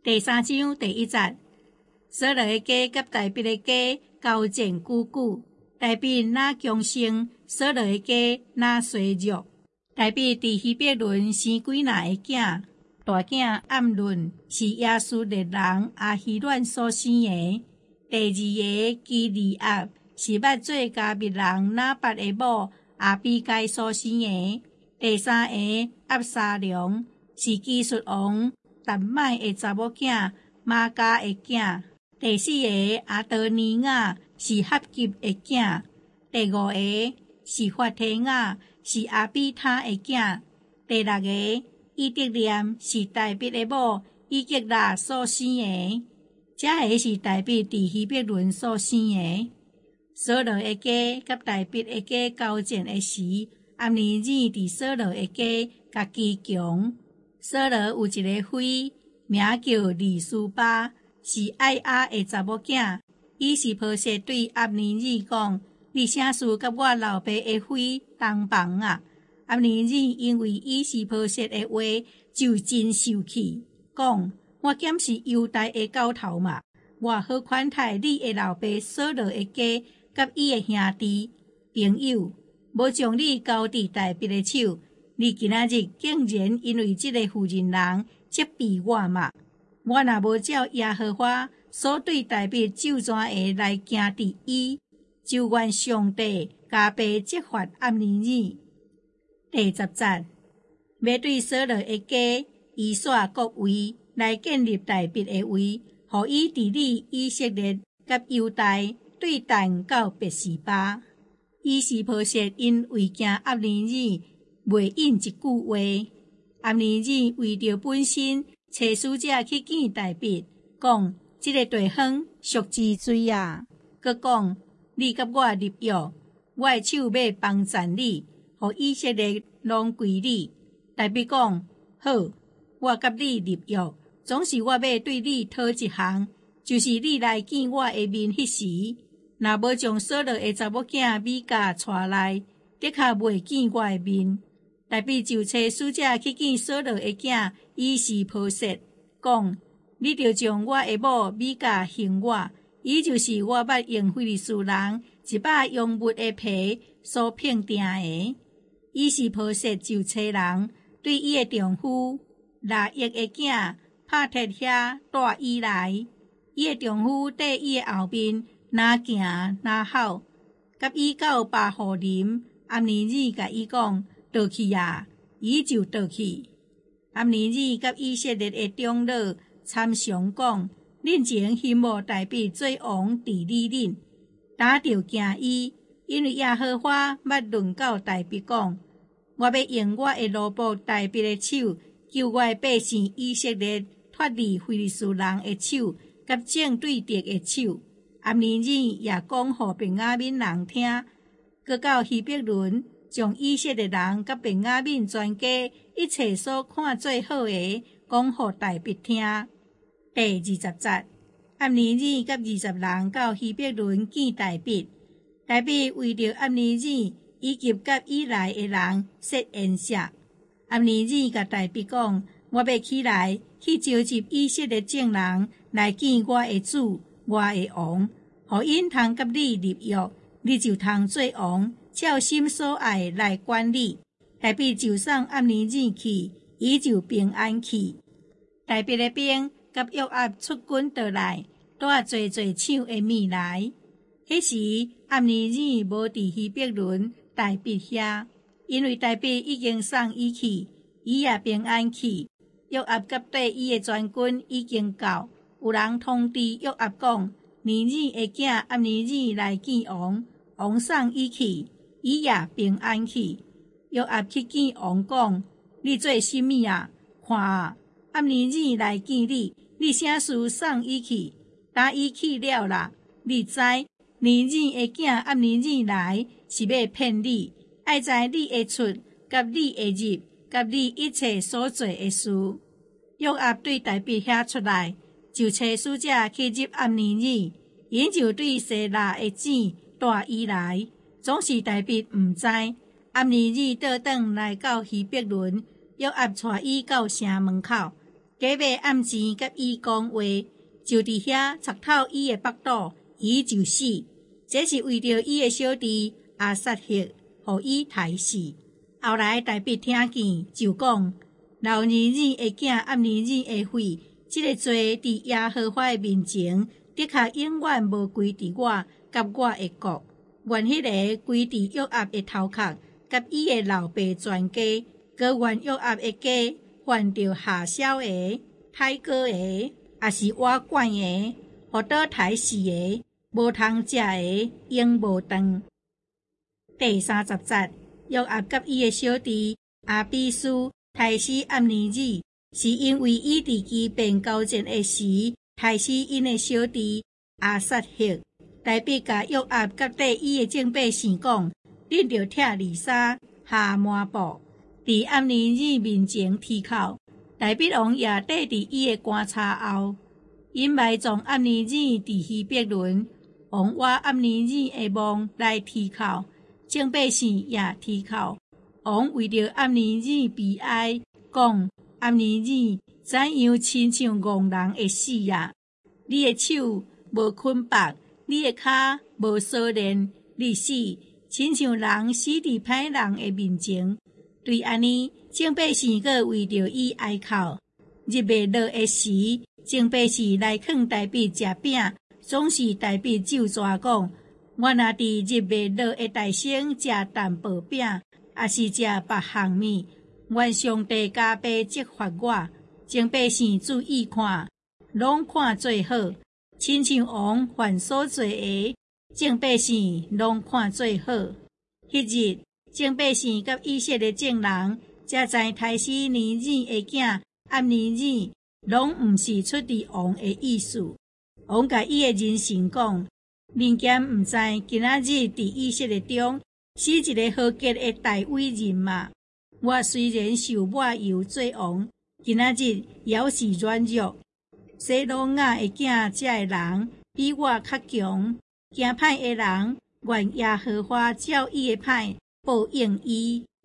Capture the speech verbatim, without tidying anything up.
第三章第一节，扫罗的家甲大卫的家交战久久，大卫哪强盛，扫罗的家哪衰弱。大卫伫希伯伦生几若个囝，大囝暗论是亚述列人亚希暖所生的，第二个基利押是捌做加密人拿八的某亚比该所生的，第三个押沙龙是基述王达麦的查某囝玛加的囝，第四个阿多尼亚是哈吉的囝，第五个是法提亚是阿比他的囝，第六个伊德念是大卫的某伊吉拉所生的，这个是大卫伫希伯伦所生的。扫罗的家甲大卫的家交战的时，暗尼珥伫扫罗的家甲基强。扫罗有一个妃，名叫利斯巴，是爱亚的查某囝。伊是波设对暗尼珥讲：“你啥事甲我老爸的妃同房啊？”暗尼珥因为伊是波设的话，就真受气，讲：“我检是犹大的高头嘛，我好款待你的老爸扫罗的家甲伊的兄弟朋友，无将你交伫大卫的手。你今仔日竟然因为这个妇人人责备我嘛？我若无照耶和华所对大卫咒詛的来行伫伊，就愿上帝加倍责罚暗尼珥。第十节，要对扫罗的家以撒国位来建立大卫的位，互伊治理以色列甲犹大，对但到别是巴。伊是波设因为惊暗尼珥袂应一句话，暗尼珥为着本身找使者去见大卫，讲这个地方属之水啊，佮讲你甲我立约，我的手要帮赞你，互以色列拢归你。大卫讲好，我甲你立约，总是我要对你讨一项，就是你来见我的面迄时，若无将扫罗的查某囝米甲带来，的确袂见我的面。大卫就找使者去见扫罗的囝以示波设，讲你着将我的某米甲还我，伊就是我捌用非利士人一百用木的皮所拼定的。以示波设就找人对伊的丈夫拉益的囝拍铁遐带伊来，伊的丈夫缀伊的后面哪行哪吼，甲伊到巴户林。暗尼珥甲伊讲倒去啊，伊就倒去。暗尼珥甲以色列的长老参详讲：恁前希望大卫做王治理恁，打着惊伊，因为耶和华捌论到大卫讲：我要用我的奴仆大卫的手，救我的百姓以色列脱离非利士人的手，甲正对敌的手。暗尼珥也讲互便雅悯人听，佮到希伯伦，将以色列人甲便雅悯全家一切所看最好的，讲互大卫听。第二十节，暗尼珥甲二十人到希伯伦见大卫。大卫为着暗尼珥以及甲以来的人设宴席。暗尼珥甲大卫讲：我要起来去召集以色列众人来见我的主，我的王，互因通甲你立约，你就通做王，照心所爱来管理。大卫就送暗尼珥去，伊就平安去。大卫的兵甲约押出军倒来，带侪侪抢的物来。迄时暗尼珥无伫希伯伦大卫遐，因为大卫已经送伊去，伊也平安去。约押甲缀伊的全军已经到，有人通知约押讲：尼珥的囝暗尼珥来见王，王送伊去，伊也平安去。约押去见王讲：你做甚物啊？看啊，暗尼珥来见你，你啥事送伊去？打伊去了啦！你知尼珥的囝暗尼珥来是要骗你，爱知你会出，甲你会入，甲你一切所做的事。约押对大卫遐出来，就找使者去入暗尼珥，因就对西拉的子带伊来，总是大卫毋知。暗尼珥倒转来到希伯伦，约押带伊到城门口， 假买暗钱甲伊讲话，就伫遐插透伊的腹肚，伊就死。这是为着伊的小弟阿撒赫，互伊杀死。后来大必听见就讲，老年人的囝暗年人的血，这个罪伫耶和华的面前，的确永远无归伫我甲我的国。愿迄个归伫约押的头壳，甲伊的老爸全家，搁愿约押的家犯着下小的、太高的，也是瓦管的，互倒刣死的，无通食的，永无断。第三十节，约押甲伊的小弟阿比斯杀死暗尼珥，是因为伊伫期便交战的时杀死因的小弟阿撒赫。大必甲约押甲缀伊的众百姓讲，恁着拆里衫下抹布，伫暗尼珥面前剃口。大必王也缀伫伊的棺材后，因埋葬暗尼珥伫希伯伦，王挖暗尼珥的墓来剃口，众百姓也剃口。王为着暗尼珥悲哀，讲暗尼珥怎样亲像戆人会死啊！你的手无捆绑，你的骹无锁链，你死，亲像人死伫歹人的面前。对安尼，众百姓阁为着伊哀哭。日未落的时，众百姓来劝大必食饼，总是大必咒詛讲：我若伫日未落的大省食淡薄饼，也是食别项物，愿上帝加倍责罚我。众百姓注意看，拢看做好，亲像王犯所做的，众百姓拢看做好。迄日，众百姓甲以色列众人，才知杀死尼珥的囝暗尼珥，拢毋是出自王的意思。王甲伊的人臣讲：恁咸毋知今仔日伫以色列中是一个好结的大伟人嘛？我虽然受抹油做王，今仔日也是软弱。西罗亚的囝遮的人比我较强，行歹的人，愿耶和华照伊的歹报应伊。